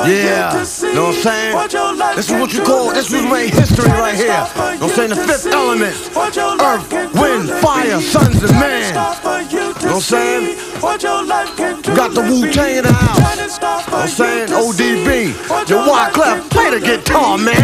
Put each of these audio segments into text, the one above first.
Yeah, know what I'm saying? This is what you call, this was made history right here. Know what I'm saying? The fifth element: earth, wind, fire, sons and man. Know what I'm saying? You got the Wu-Tang in the house. Know what I'm saying? ODB, your Wyclef, play the guitar, man.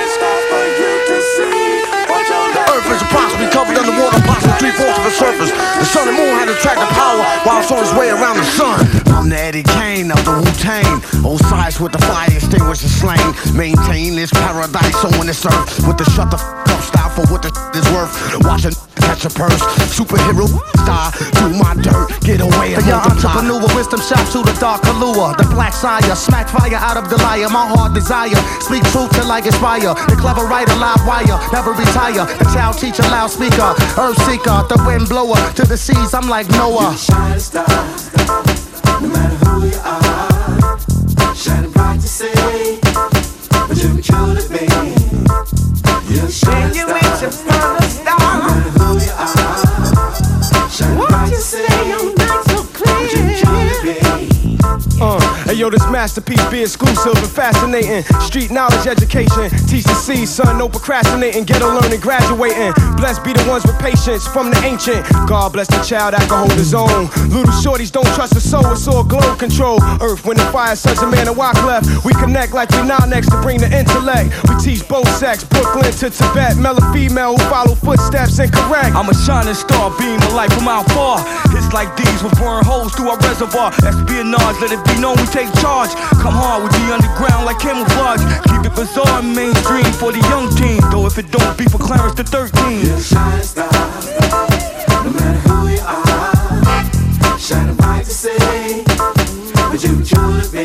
Earth is approximately covered underwater, approximately 3/4 of the surface. The sun and moon had attractive power while it's on its way around the sun. I'm the Eddie Kane of the Wu-Tang. Osiris with the fire extinguisher slain. Maintain this paradise on this earth with the shut the up style for what the is worth. Watch a catch a purse. Superhero star, do my dirt, get away and your entrepreneur, wisdom shot to the dark allure. The black sire, smack fire out of the liar. My heart desire, speak truth till I inspire. The clever writer, live wire, never retire. The child teacher, loudspeaker, earth seeker, the wind blower to the seas. I'm like Noah. You're a shining star, no matter who you are. Shining bright to say, but you can truly be. You're a shining star, no matter who you are. Shining bright to say, but you can truly be. Hey yo, this masterpiece be exclusive and fascinating. Street knowledge education, teach the C, son, no procrastinating. Get a learning, graduating. Blessed be the ones with patience from the ancient. God bless the child that can hold his own. Little shorties don't trust the soul, it's all glow control. Earth, wind, and fire, sons of man and Wyclef. We connect like we now next to bring the intellect. We teach both sex, Brooklyn to Tibet. Male and female who follow footsteps and correct. I'm a shining star, beam of light from out far. Hits like these will burn holes through our reservoir. Espionage, let it be known we take charge. Come hard with the underground like camouflage. Keep it bizarre and mainstream for the young team. Though if it don't be for Clarence the 13. You're a shining star, no matter who you are. Shining bright to say, but you can truly be.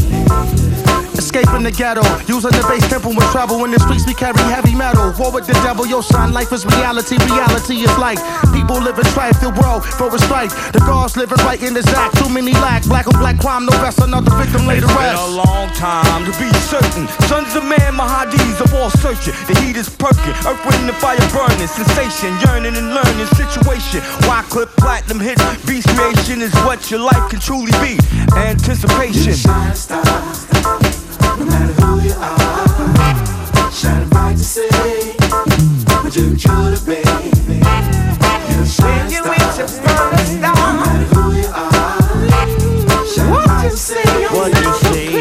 Escaping the ghetto, using the bass tempo when travel in the streets we carry heavy metal. War with the devil, your son, life is reality. Reality is like people live in strife, the world for a strife. The gods living right in the zack, too many lack. Black on black crime, no rest, another victim later It's rest. been a long time to be certain. Sons of man, Mahadis of all searching. The heat is perking, earth, wind, and fire burning. Sensation, yearning and learning situation. Wyclef platinum hits, beast creation is what your life can truly be. Anticipation. You're a shining star, no matter who you are. Shining bright to say, but you can truly be. You're a shining star, no matter who you are. Shining bright to say, What you see?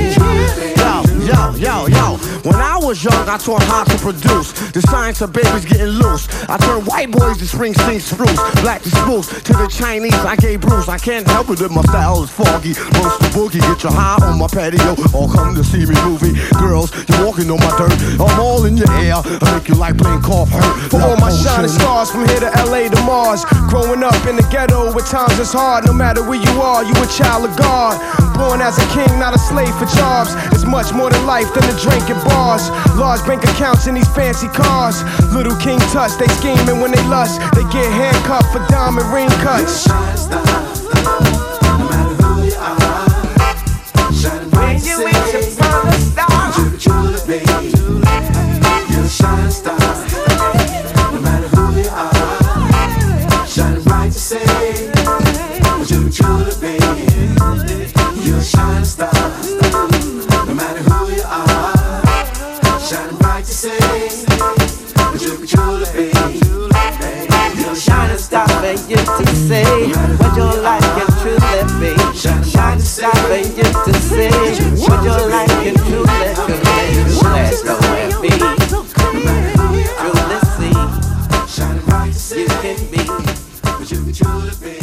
Yo. When I was young, I taught how to produce. The science of babies getting loose. I turned white boys to Springsteen spruce. Black to spruce. To the Chinese, I gave Bruce. I can't help it if my style is foggy. Roast the boogie, get you high on my patio. Or come to see me movie. Girls, you walking on my dirt. I'm all in your air. I make you like playing cough hurt. For all my shining stars from here to LA to Mars. Growing up in the ghetto where times is hard. No matter where you are, you a child of God. Born as a king, not a slave for jobs. It's much more than life than the drink and bars. Large bank accounts in these fancy cars. Little King Tuts, they scheming when they lust. They get handcuffed for diamond ring cuts. you're a shining star, no matter who you are. Shining bright to say, but you can truly be. You're a shining star, no matter who you are. Shining bright to say, but you can truly be. You're a shining star, no matter who you are. Shining bright to say, but you can truly be. You're a shining star for you to say what your life can truly be. Shining star for you to say what your life can truly be. Let nowhere be. Truly see. shining bright to say, You can be. but you can truly be.